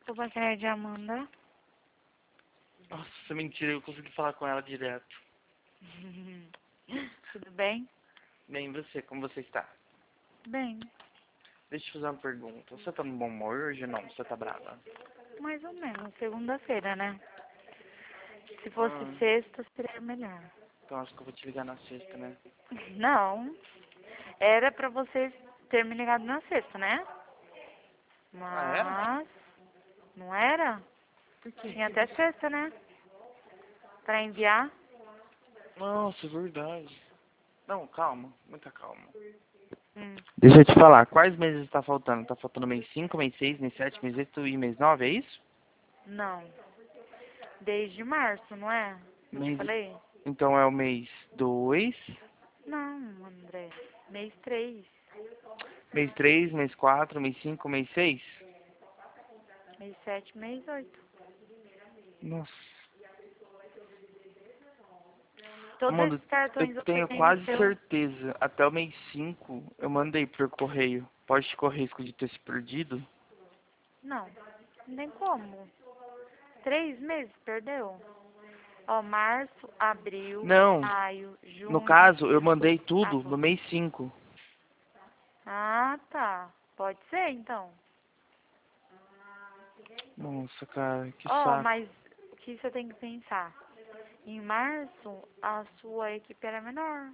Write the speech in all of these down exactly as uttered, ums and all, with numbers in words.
Desculpa, querer de Amanda. Nossa, mentira, eu consegui falar com ela direto. Tudo bem? Bem, você, como você está? Bem, Deixa eu te fazer uma pergunta. Você tá no bom humor hoje ou não? Você tá brava? mais ou menos. Segunda-feira, né? Se fosse Ah, sexta, seria melhor. então acho que eu vou te ligar na sexta, né? Não. Era pra vocês ter me ligado na sexta, né? Ah, era? Mas... Não era? Por quê? Tinha até sexta, né? Pra enviar. Nossa, é verdade. Não, calma, muita calma. Hum. Deixa eu te falar, quais meses tá faltando? Tá faltando mês cinco, mês seis, mês sete, mês oito e mês nove, é isso? Não. Desde março, não é? Eu te Mês... falei? Então é o mês dois, Não, André. Mês três. mês três, mês quatro, mês cinco, mês seis? Mês sete, mês oito. Nossa. Todos Amanda, esses eu cartões você tenho quase venceu. certeza, até o mês cinco eu mandei por correio. Pode correr risco de ter se perdido? Não, não tem como. Três meses, perdeu. Ó, março, abril, Não, maio, no junho, caso eu julho, mandei tudo no agosto. mês cinco. Ah, tá. Pode ser, então. Nossa, cara, que Ó, saco. mas o que você tem que pensar? Em março, a sua equipe era menor.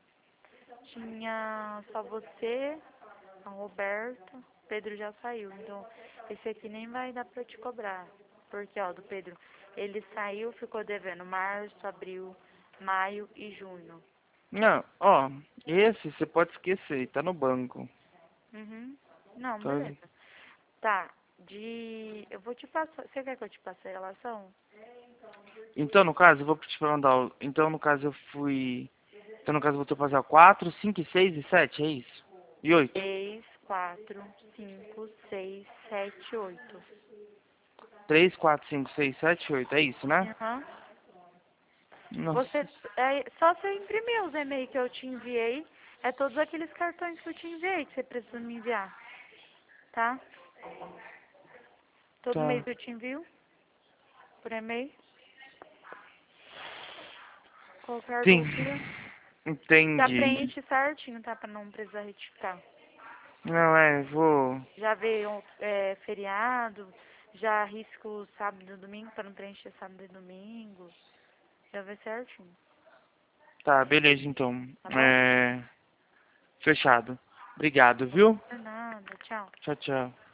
Tinha só você, a Roberta, o Pedro já saiu. Então, esse aqui nem vai dar pra eu te cobrar. Porque, ó, do Pedro, ele saiu, ficou devendo março, abril, maio e junho. Não, ó, esse você pode esquecer, tá no banco. Uhum. Não, Tá? beleza. Tá, de... Eu vou te passar... Você quer que eu te passe a relação? Então, no caso, eu vou te mandar. o- Então, no caso, eu fui. Então, no caso, eu vou ter que fazer quatro, cinco, seis e sete, é isso? E oito? Três, quatro, cinco, seis, sete, oito. Três, quatro, cinco, seis, sete, oito, é isso, né? Aham. Você... Nossa. É, só você imprimir os e-mails que eu te enviei. É todos aqueles cartões que eu te enviei que você precisa me enviar. Tá? Todo mês Tá. eu te envio. Por e-mail. Qualquer Sim. dúvida. Já Entendi. preenche certinho, tá? Pra não precisar retificar. Não, é, vou. Já veio é, feriado. Já risco sábado e domingo pra não preencher sábado e domingo. Já vê certinho. Tá, beleza, então. Tá bom? É. Fechado. Obrigado, viu? Por nada. Tchau. Tchau, tchau.